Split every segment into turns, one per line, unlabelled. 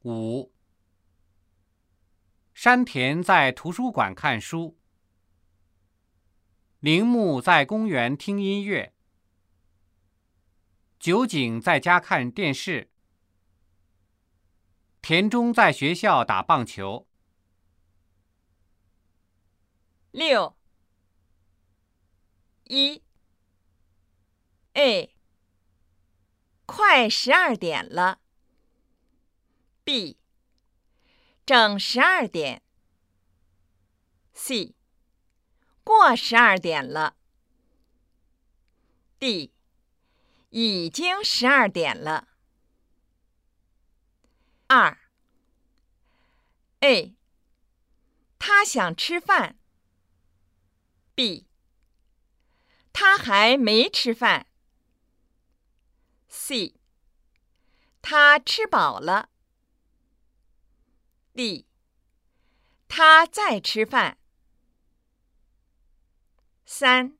5. 山田在图书馆看书，铃木在公园听音乐，酒井在家看电视，田中在学校打棒球。
6. 1. A. 快12点了。B. 整12点。C. 过12点了。D. 已经12点了。2. A. 他想吃饭。B. 他还没吃饭。C. 他吃饱了。D. 他在吃饭。3.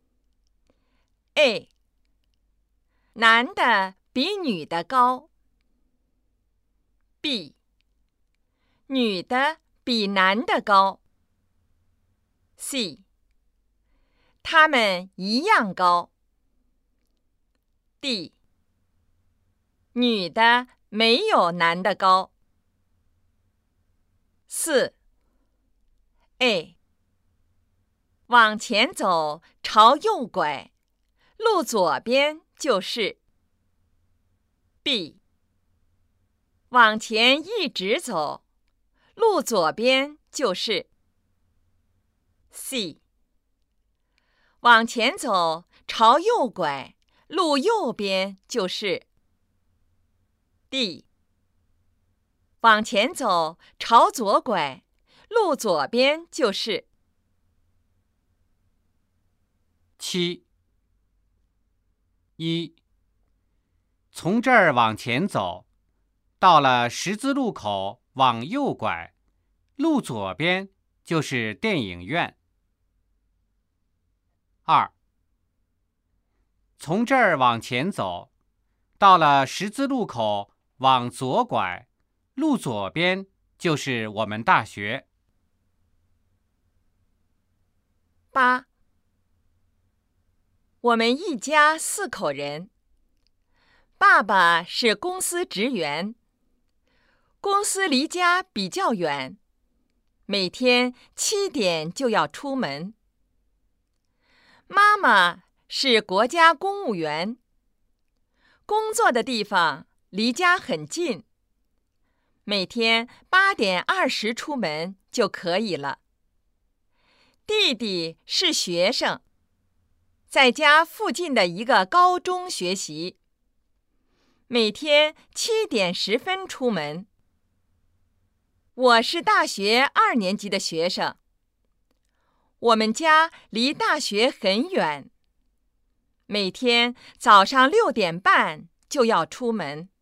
A. 男的比女的高。B. 女的比男的高。C. 他们一样高。D. 女的没有男的高。4. A. 往前走，朝右拐，路左边就是。B. 往前一直走，路左边就是。C. 往前走，朝右拐，路右边就是。D. 往前走，朝左拐，路左边就是。
7. 1. 从这儿往前走，到了十字路口往右拐，路左边就是电影院。2. 从这儿往前走，到了十字路口往左拐，路左边就是我们大学。
8. 我们一家4口人，爸爸是公司职员，公司离家比较远，每天7点就要出门。妈妈是国家公务员，工作的地方离家很近，每天8点20出门就可以了。弟弟是学生，在家附近的一个高中学习，每天7点10分出门。我是大学2年级的学生，我们家离大学很远，每天早上6点半就要出门。